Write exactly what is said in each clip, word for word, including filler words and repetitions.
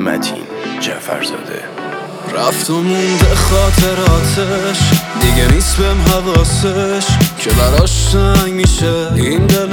متین جعفرزاده. رفت و مونده خاطراتش، دیگه نیست بهم حواسش که براش سنگ میشه این دل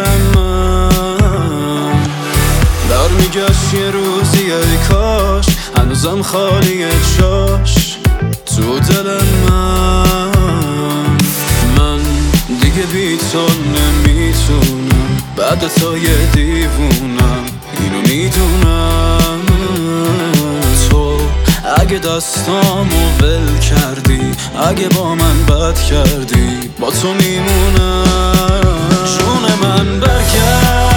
من. در میگشت یه روزی ای کاش هنوزم خالی جاش تو دل من. من دیگه بی تو نمیتونم، بعد تو یه دیوونم، اینو میدونم. تو اگه دستامو ول کردی، اگه با من بد کردی، با تو میمونم. جون من برگرد